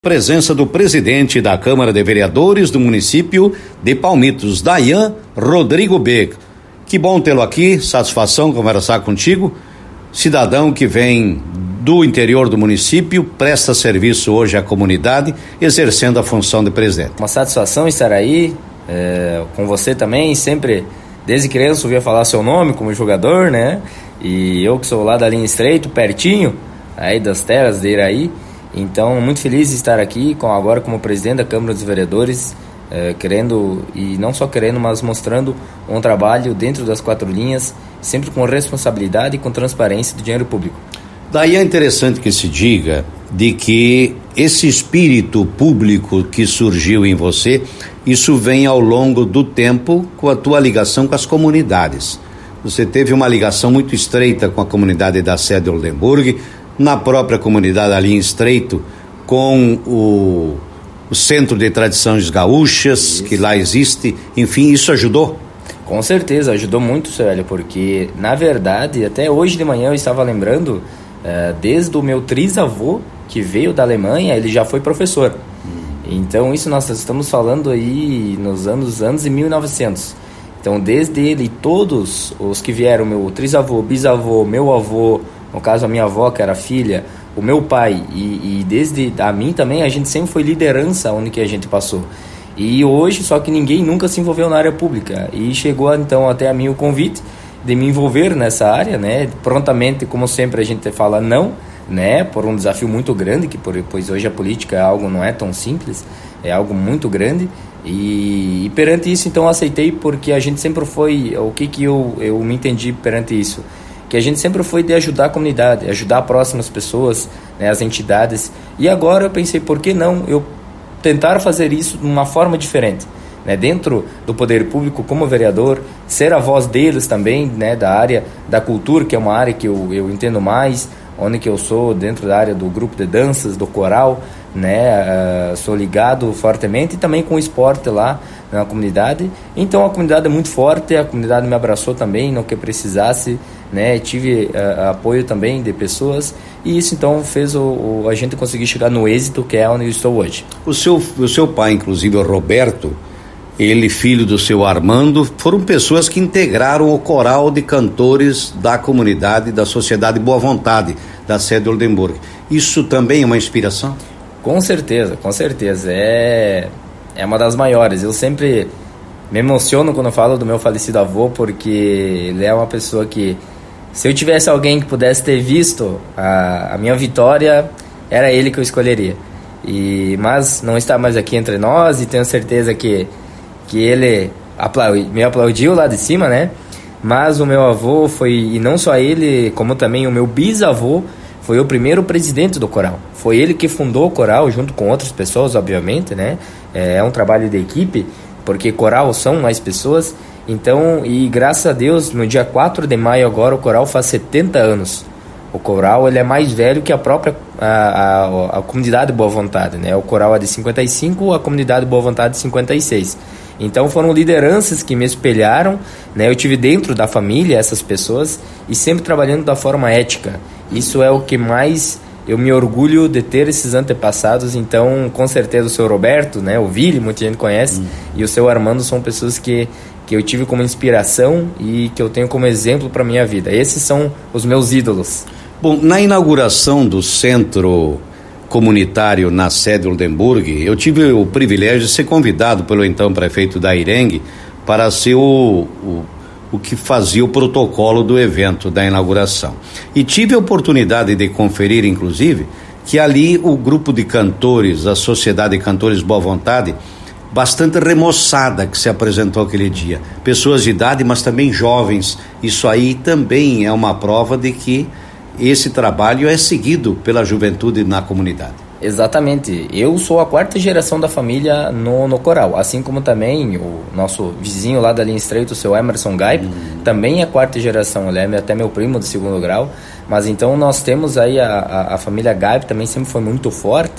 Presença do presidente da Câmara de Vereadores do município de Palmitos, Dayan Rodrigo B. Que bom tê-lo aqui, satisfação conversar contigo. Cidadão que vem do interior do município, presta serviço hoje à comunidade, exercendo a função de presidente. Uma satisfação estar aí, com você também, sempre, desde criança, ouvia falar seu nome como jogador, né? E eu que sou lá da linha estreito, pertinho, aí das terras de Iraí. Então, muito feliz de estar aqui, agora como presidente da Câmara dos Vereadores, querendo, e não só querendo, mas mostrando um trabalho dentro das quatro linhas, sempre com responsabilidade e com transparência do dinheiro público. Daí é interessante que se diga de que esse espírito público que surgiu em você, isso vem ao longo do tempo com a tua ligação com as comunidades. Você teve uma ligação muito estreita com a comunidade da sede Oldenburg, na própria comunidade ali em Estreito, com o Centro de Tradições Gaúchas, que lá existe, enfim, isso ajudou? Com certeza, ajudou muito, Célio, porque, na verdade, até hoje de manhã eu estava lembrando, desde o meu trisavô, que veio da Alemanha, ele já foi professor. Então, isso nós estamos falando aí nos anos de 1900. Então, desde ele, todos os que vieram, meu trisavô, bisavô, meu avô, no caso a minha avó, que era filha, o meu pai, e desde a mim também, a gente sempre foi liderança onde que a gente passou. E hoje, só que ninguém nunca se envolveu na área pública. E chegou então até a mim o convite de me envolver nessa área, né? Prontamente, como sempre, a gente fala não, né? Por um desafio muito grande, pois hoje a política é algo, não é tão simples, é algo muito grande. E perante isso, então, aceitei, porque a gente sempre foi, o que eu me entendi perante isso? Que a gente sempre foi de ajudar a comunidade, ajudar próximas pessoas, né, as entidades. E agora eu pensei, por que não eu tentar fazer isso de uma forma diferente? Né, dentro do poder público, como vereador, ser a voz deles também, né, da área da cultura, que é uma área que eu entendo mais, onde que eu sou dentro da área do grupo de danças, do coral, né, sou ligado fortemente, e também com o esporte lá na comunidade. Então a comunidade é muito forte, a comunidade me abraçou também no que precisasse, né, tive apoio também de pessoas, e isso então fez a gente conseguir chegar no êxito que é onde eu estou hoje. O seu pai, inclusive o Roberto, ele filho do seu Armando, foram pessoas que integraram o coral de cantores da comunidade, da Sociedade Boa Vontade, da sede Oldenburg. Isso também é uma inspiração? Com certeza, é uma das maiores. Eu sempre me emociono quando eu falo do meu falecido avô, porque ele é uma pessoa que, se eu tivesse alguém que pudesse ter visto a minha vitória, era ele que eu escolheria. Mas não está mais aqui entre nós, e tenho certeza que ele me aplaudiu lá de cima, né? Mas o meu avô foi, e não só ele, como também o meu bisavô, foi o primeiro presidente do coral. Foi ele que fundou o coral, junto com outras pessoas, obviamente, né? É um trabalho de equipe, porque coral são mais pessoas. Então, e graças a Deus, no dia 4 de maio agora, o coral faz 70 anos. O coral, ele é mais velho que a própria a comunidade Boa Vontade, né? O coral é de 55, a comunidade Boa Vontade de 56. Então foram lideranças que me espelharam, né? Eu tive dentro da família essas pessoas, e sempre trabalhando da forma ética. Isso é o que mais eu me orgulho de ter, esses antepassados. Então, com certeza, o seu Roberto, né? O Vili, muita gente conhece, e o seu Armando são pessoas que eu tive como inspiração e que eu tenho como exemplo para minha vida. Esses são os meus ídolos. Bom, na inauguração do centro comunitário na sede Oldenburg, eu tive o privilégio de ser convidado pelo então prefeito da Irengue para ser o que fazia o protocolo do evento da inauguração. E tive a oportunidade de conferir, inclusive, que ali o grupo de cantores, a Sociedade de Cantores Boa Vontade, bastante remoçada, que se apresentou aquele dia. Pessoas de idade, mas também jovens. Isso aí também é uma prova de que esse trabalho é seguido pela juventude na comunidade. Exatamente. Eu sou a quarta geração da família no coral, assim como também o nosso vizinho lá da linha estreita, o seu Emerson Gaip, também é quarta geração. Ele é até meu primo de segundo grau. Mas então nós temos aí a família Gaip, também sempre foi muito forte,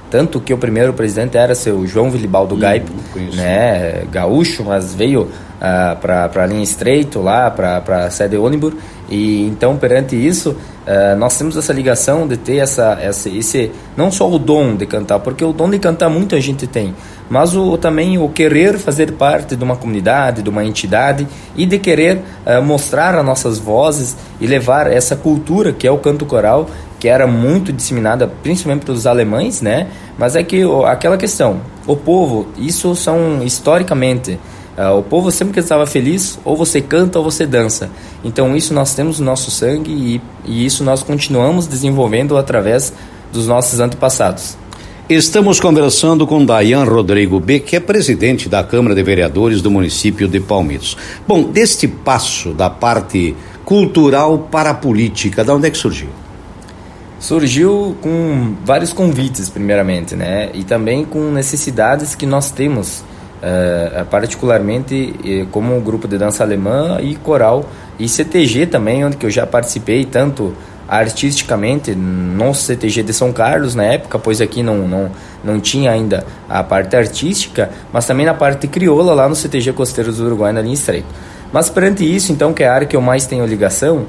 tanto que o primeiro presidente era seu João Vilibaldo Gaip, né, gaúcho, mas veio para a linha Estreito, lá para a sede Oldenburg, e então perante isso nós temos essa ligação de ter esse não só o dom de cantar, porque o dom de cantar muita gente tem, mas também o querer fazer parte de uma comunidade, de uma entidade, e de querer mostrar as nossas vozes e levar essa cultura que é o canto coral, que era muito disseminada principalmente pelos alemães, né? Mas é que aquela questão, o povo, isso são historicamente, o povo sempre que estava feliz, ou você canta ou você dança. Então isso nós temos no nosso sangue, e isso nós continuamos desenvolvendo através dos nossos antepassados. Estamos conversando com Dayan Rodrigo B., que é presidente da Câmara de Vereadores do município de Palmitos. Bom, deste passo da parte cultural para a política, de onde é que surgiu? Surgiu com vários convites, primeiramente, né? E também com necessidades que nós temos, particularmente como o grupo de dança alemã e coral, e CTG também, onde que eu já participei, tanto artisticamente no CTG de São Carlos na época, pois aqui não tinha ainda a parte artística, mas também na parte crioula lá no CTG Costeiros do Uruguai, na linha Estreito. Mas perante isso, então, que é a área que eu mais tenho ligação,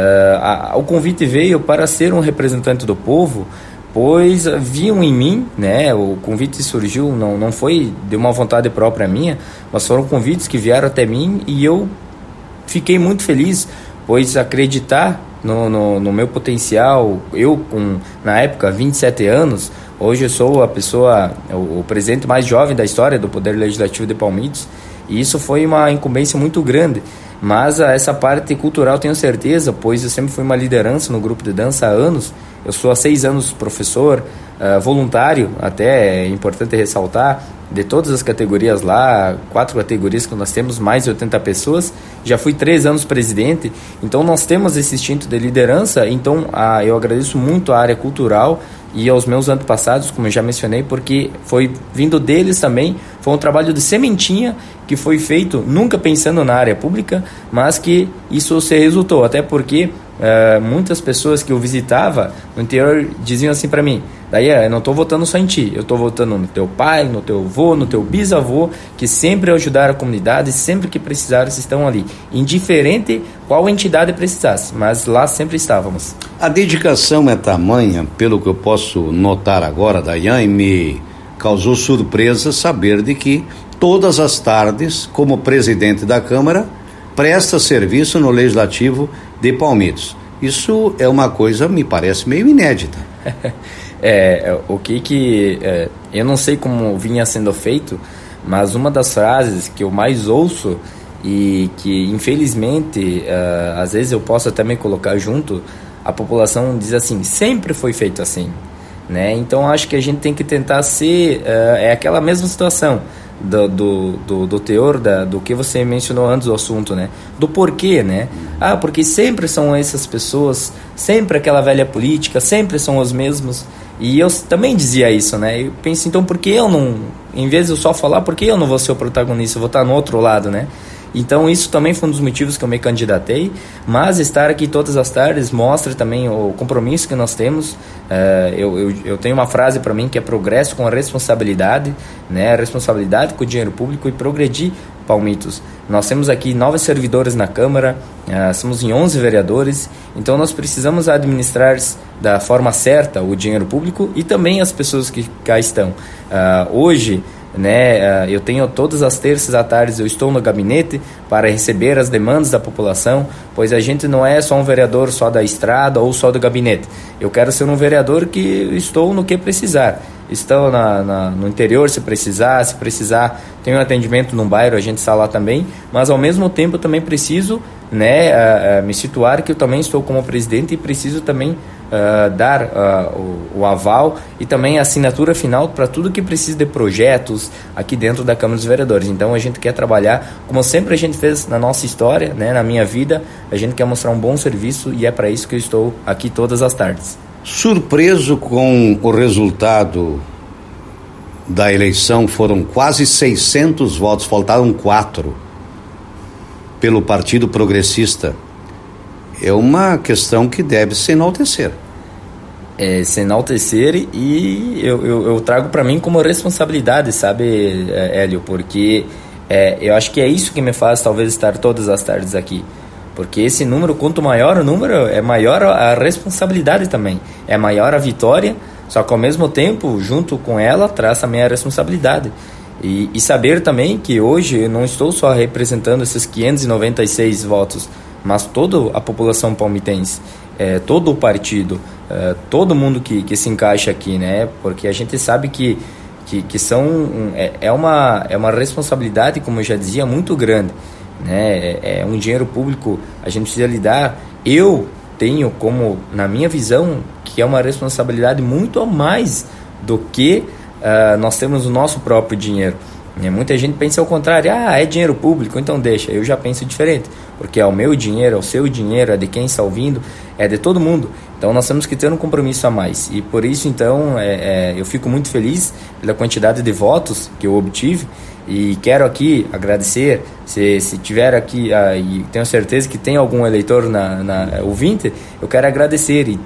o convite veio para ser um representante do povo, pois viam em mim, né? O convite surgiu, não foi de uma vontade própria minha, mas foram convites que vieram até mim, e eu fiquei muito feliz, pois acreditar no meu potencial, eu com, na época, 27 anos, hoje eu sou o presidente mais jovem da história do Poder Legislativo de Palmitos, e isso foi uma incumbência muito grande. Mas essa parte cultural tenho certeza, pois eu sempre fui uma liderança no grupo de dança há anos. Eu sou há 6 anos professor, voluntário, até é importante ressaltar, de todas as categorias lá, 4 categorias que nós temos, mais de 80 pessoas. Já fui 3 anos presidente, então nós temos esse instinto de liderança. Então eu agradeço muito à área cultural e aos meus antepassados, como eu já mencionei, porque foi vindo deles também, foi um trabalho de sementinha que foi feito nunca pensando na área pública, mas que isso se resultou, até porque muitas pessoas que eu visitava no interior diziam assim para mim: daí eu não estou votando só em ti, eu estou votando no teu pai, no teu avô, no teu bisavô, que sempre ajudaram a comunidade, sempre que precisaram estão ali, indiferente qual entidade precisasse, mas lá sempre estávamos. A dedicação é tamanha, pelo que eu posso notar agora, Dayan, e me causou surpresa saber de que todas as tardes, como presidente da Câmara, presta serviço no Legislativo de Palmitos. Isso é uma coisa, me parece, meio inédita. Eu não sei como vinha sendo feito, mas uma das frases que eu mais ouço e que infelizmente às vezes eu posso até me colocar junto, a população diz assim: sempre foi feito assim, né? Então acho que a gente tem que tentar ser aquela mesma situação do teor do que você mencionou antes do assunto, né? Do porquê, né? Porque sempre são essas pessoas, sempre aquela velha política, sempre são os mesmos. E eu também dizia isso, né? Eu penso, então por que eu não, em vez de eu só falar, por que eu não vou ser o protagonista, eu vou estar no outro lado, né? Então isso também foi um dos motivos que eu me candidatei, mas estar aqui todas as tardes mostra também o compromisso que nós temos. Eu tenho uma frase para mim que é progresso com a responsabilidade, né? Responsabilidade com o dinheiro público e progredir Palmitos. Nós temos aqui 9 servidores na Câmara, somos em 11 vereadores, então nós precisamos administrar da forma certa o dinheiro público e também as pessoas que cá estão. Hoje, né, eu tenho todas as terças à tarde, eu estou no gabinete para receber as demandas da população, pois a gente não é só um vereador só da estrada ou só do gabinete. Eu quero ser um vereador que estou no que precisar. Estou no interior se precisar, tenho um atendimento num bairro, a gente está lá também, mas ao mesmo tempo eu também preciso, né, me situar que eu também estou como presidente e preciso também dar o aval e também a assinatura final para tudo que precisa de projetos aqui dentro da Câmara dos Vereadores. Então a gente quer trabalhar como sempre a gente fez na nossa história, né, na minha vida, a gente quer mostrar um bom serviço e é para isso que eu estou aqui todas as tardes. Surpreso com o resultado da eleição, foram quase 600 votos, faltaram 4 pelo Partido Progressista. É uma questão que deve se enaltecer. se enaltecer, e eu trago para mim como responsabilidade, sabe, Hélio, porque eu acho que é isso que me faz talvez estar todas as tardes aqui, porque esse número, quanto maior o número, é maior a responsabilidade também, é maior a vitória, só que ao mesmo tempo, junto com ela, traz também a responsabilidade. E saber também que hoje eu não estou só representando esses 596 votos, mas toda a população palmitense, todo o partido, todo mundo que se encaixa aqui, né? Porque a gente sabe que é uma responsabilidade, como eu já dizia, muito grande, né? É um dinheiro público, a gente precisa lidar. Eu tenho como, na minha visão, que é uma responsabilidade muito a mais do que nós temos o nosso próprio dinheiro. Muita gente pensa ao contrário, é dinheiro público, então deixa. Eu já penso diferente, porque é o meu dinheiro, é o seu dinheiro, é de quem está ouvindo, é de todo mundo. Então nós temos que ter um compromisso a mais, e por isso então eu fico muito feliz pela quantidade de votos que eu obtive, e quero aqui agradecer, se tiver aqui, e tenho certeza que tem algum eleitor ouvinte, eu quero agradecer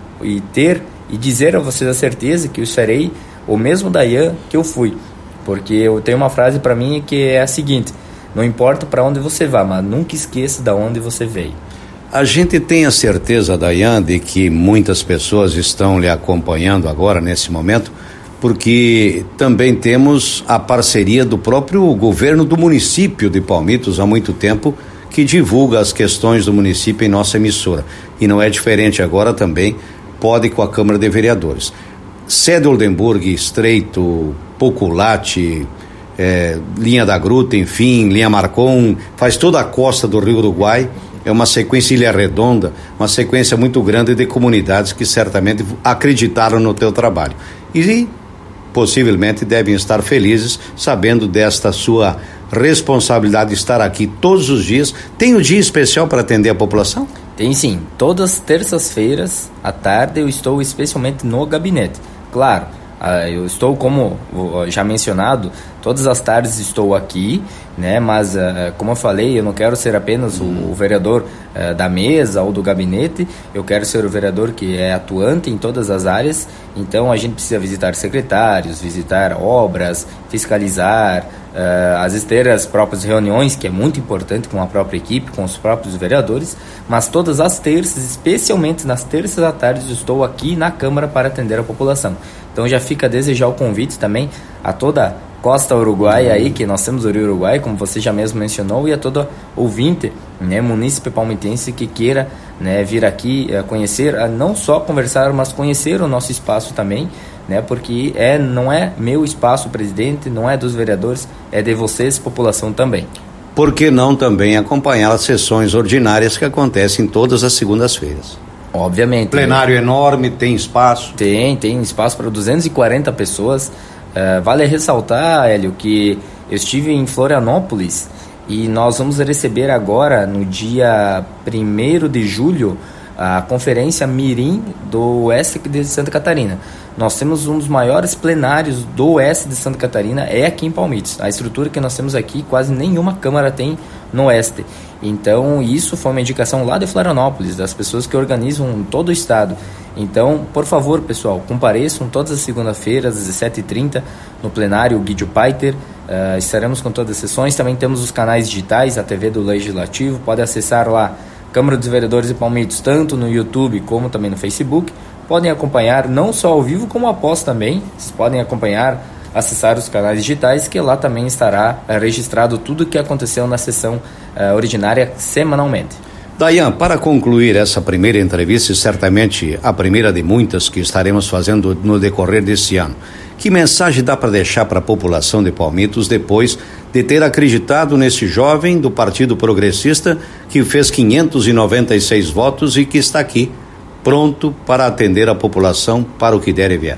e dizer a vocês a certeza que eu serei o mesmo Dayan que eu fui, porque eu tenho uma frase para mim que é a seguinte: não importa para onde você vá, mas nunca esqueça de onde você veio. A gente tem a certeza, Dayan, de que muitas pessoas estão lhe acompanhando agora, nesse momento, porque também temos a parceria do próprio governo do município de Palmitos há muito tempo, que divulga as questões do município em nossa emissora, e não é diferente agora também, pode com a Câmara de Vereadores. Sede Oldenburg, Estreito, Poculate, Linha da Gruta, enfim, Linha Marcon, faz toda a costa do Rio Uruguai, é uma sequência Ilha Redonda, uma sequência muito grande de comunidades que certamente acreditaram no teu trabalho e possivelmente devem estar felizes sabendo desta sua responsabilidade de estar aqui todos os dias. Tem um dia especial para atender a população? Tem sim, todas terças-feiras à tarde eu estou especialmente no gabinete. Claro, eu estou, como já mencionado, todas as tardes estou aqui, né? Mas como eu falei, eu não quero ser apenas o vereador da mesa ou do gabinete, eu quero ser o vereador que é atuante em todas as áreas. Então a gente precisa visitar secretários, visitar obras, fiscalizar, às vezes ter as próprias reuniões, que é muito importante, com a própria equipe, com os próprios vereadores, mas todas as terças, especialmente nas terças à tarde, eu estou aqui na Câmara para atender a população. Então já fica a desejar o convite também a toda a costa uruguaia aí, que nós temos o Rio Uruguai, como você já mesmo mencionou, e a todo ouvinte, né, munícipe palmitense que queira, né, vir aqui conhecer, não só conversar, mas conhecer o nosso espaço também, né, porque não é meu espaço, presidente, não é dos vereadores, é de vocês, população também. Por que não também acompanhar as sessões ordinárias que acontecem todas as segundas-feiras? Obviamente. Plenário enorme, tem espaço? Tem espaço para 240 pessoas. Vale ressaltar, Hélio, que eu estive em Florianópolis e nós vamos receber agora, no dia 1º de julho, a conferência Mirim do Oeste de Santa Catarina. Nós temos um dos maiores plenários do Oeste de Santa Catarina, é aqui em Palmitos. A estrutura que nós temos aqui, quase nenhuma Câmara tem no Oeste. Então, isso foi uma indicação lá de Florianópolis, das pessoas que organizam todo o estado. Então, por favor, pessoal, compareçam todas as segundas-feiras, às 17h30, no plenário Guidio Paiter. Estaremos com todas as sessões. Também temos os canais digitais, a TV do Legislativo. Pode acessar lá, Câmara dos Vereadores de Palmitos, tanto no YouTube como também no Facebook. Podem acompanhar não só ao vivo, como após também. Vocês podem acompanhar, acessar os canais digitais, que lá também estará registrado tudo o que aconteceu na sessão ordinária semanalmente. Dayan, para concluir essa primeira entrevista, e certamente a primeira de muitas que estaremos fazendo no decorrer desse ano, que mensagem dá para deixar para a população de Palmitos depois de ter acreditado nesse jovem do Partido Progressista que fez 596 votos e que está aqui pronto para atender a população para o que der e vier?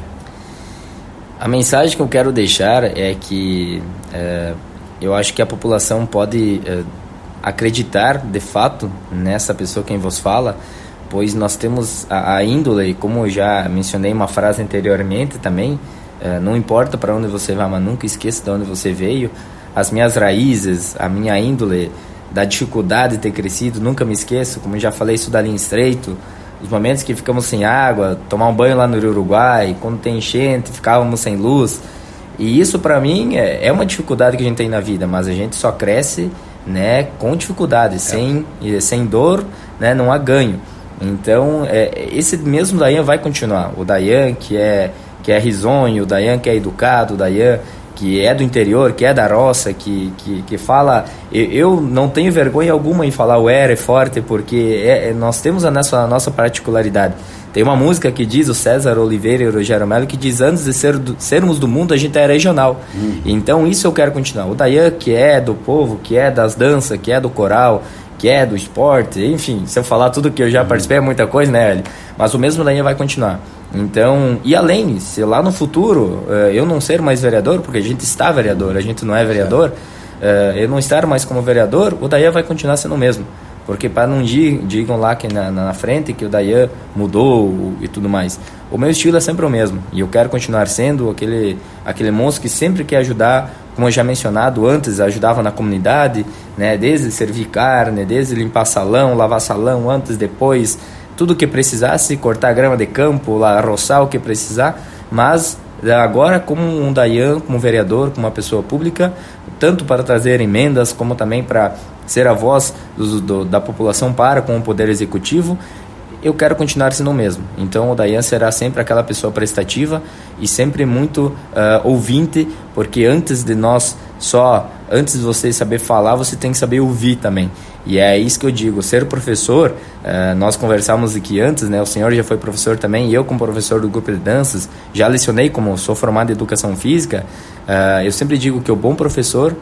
A mensagem que eu quero deixar é que eu acho que a população pode acreditar de fato nessa pessoa quem vos fala, pois nós temos a índole, como eu já mencionei uma frase anteriormente também, não importa para onde você vai, mas nunca esqueça de onde você veio. As minhas raízes, a minha índole, da dificuldade de ter crescido, nunca me esqueço, como eu já falei, isso da Linha Estreito, os momentos que ficamos sem água, tomar um banho lá no Uruguai, quando tem enchente, ficávamos sem luz. E isso para mim é uma dificuldade que a gente tem na vida, mas a gente só cresce, né, com dificuldade, sem dor, né, não há ganho. Então, esse mesmo Dayan vai continuar. O Dayan que é risonho, o Dayan que é educado, o Dayan que é do interior, que é da roça, que fala... Eu não tenho vergonha alguma em falar o é forte, porque nós temos a nossa particularidade. Tem uma música que diz, o César Oliveira e o Rogério Melo, que diz, antes de sermos do mundo, a gente é regional. Então, isso eu quero continuar. O Dayan, que é do povo, que é das danças, que é do coral, que é do esporte, enfim, se eu falar tudo que eu já participei, é muita coisa, né, Hélio? Mas o mesmo Dayan vai continuar. Então, e além, se lá no futuro eu não ser mais vereador, porque a gente está vereador, a gente não é vereador, eu não estar mais como vereador, o Dayan vai continuar sendo o mesmo. Porque para não digam lá que na frente que o Dayan mudou e tudo mais. O meu estilo é sempre o mesmo. E eu quero continuar sendo aquele moço que sempre quer ajudar, como eu já mencionado antes, ajudava na comunidade, né? Desde servir carne, desde limpar salão, lavar salão, antes, depois, tudo que precisasse, cortar grama de campo, roçar o que precisar. Mas agora como um Dayan, como vereador, como uma pessoa pública, tanto para trazer emendas, como também para ser a voz da população com o Poder Executivo, eu quero continuar sendo o mesmo. Então o Dayan será sempre aquela pessoa prestativa e sempre muito ouvinte, porque antes de você saber falar, você tem que saber ouvir também. E é isso que eu digo, ser professor, nós conversamos aqui antes, né? O senhor já foi professor também, e eu como professor do grupo de danças, já lecionei, sou formado em educação física, eu sempre digo que o bom professor,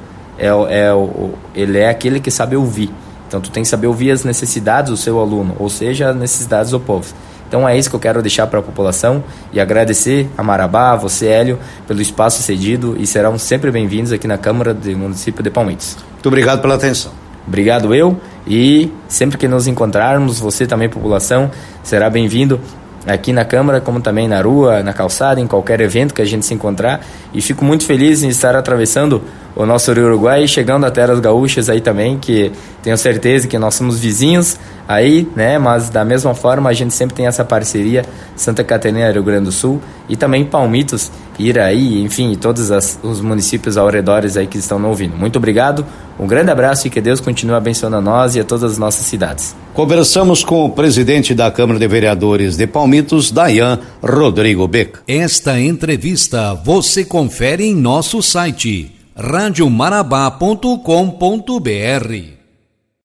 ele é aquele que sabe ouvir. Então tu tem que saber ouvir as necessidades do seu aluno, ou seja, as necessidades do povo. Então é isso que eu quero deixar para a população e agradecer a Marabá, a você, Hélio, pelo espaço cedido, e serão sempre bem-vindos aqui na Câmara do Município de Palmitos. Muito obrigado pela atenção. Obrigado eu, e sempre que nos encontrarmos, você também, população, será bem-vindo aqui na Câmara, como também na rua, na calçada, em qualquer evento que a gente se encontrar. E fico muito feliz em estar atravessando o nosso Rio Uruguai e chegando a terras gaúchas aí também, que tenho certeza que nós somos vizinhos aí, né? Mas da mesma forma a gente sempre tem essa parceria, Santa Catarina, Rio Grande do Sul, e também Palmitos, Iraí, enfim, todos os municípios ao redor aí que estão nos ouvindo. Muito obrigado, um grande abraço e que Deus continue abençoando a nós e a todas as nossas cidades. Conversamos com o presidente da Câmara de Vereadores de Palmitos, Dayan Rodrigo Beck. Esta entrevista você confere em nosso site radiomarabá.com.br.